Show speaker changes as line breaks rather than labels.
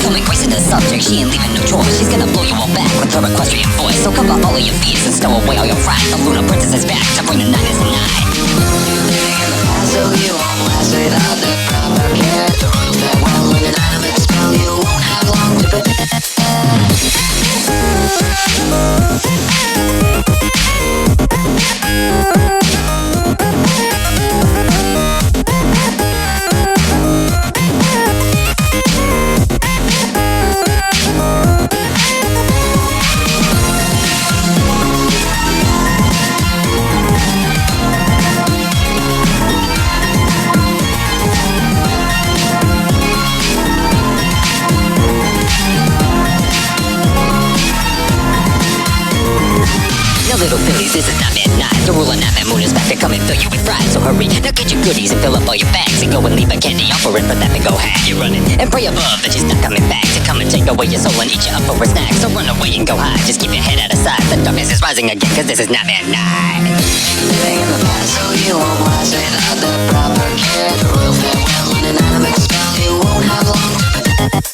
Coming quick to the subject, she ain't leaving no choice. She's gonna blow you all back with her equestrian voice. So cover all of your fears and stow away all your pride. The Luna Princess is back to bring the night as night.
So you won't last without the proper care. The royal farewell and an animate spell. You won't have long to prepare.
Now little fillies, this is not midnight. The ruler Nightmare Moon is back to come and fill you with pride. So hurry, now get your goodies and fill up all your bags. And go and leave a candy offering for that big old hag. You're running and pray above that she's not coming back to come and take away your soul and eat you up for a snack. So run away and go hide, just keep your head out of sight. The darkness is rising again, cause this is not midnight.
Living in the past, so you won't last without the proper care. The royal farewell and an animate spell. You won't have long to prepare.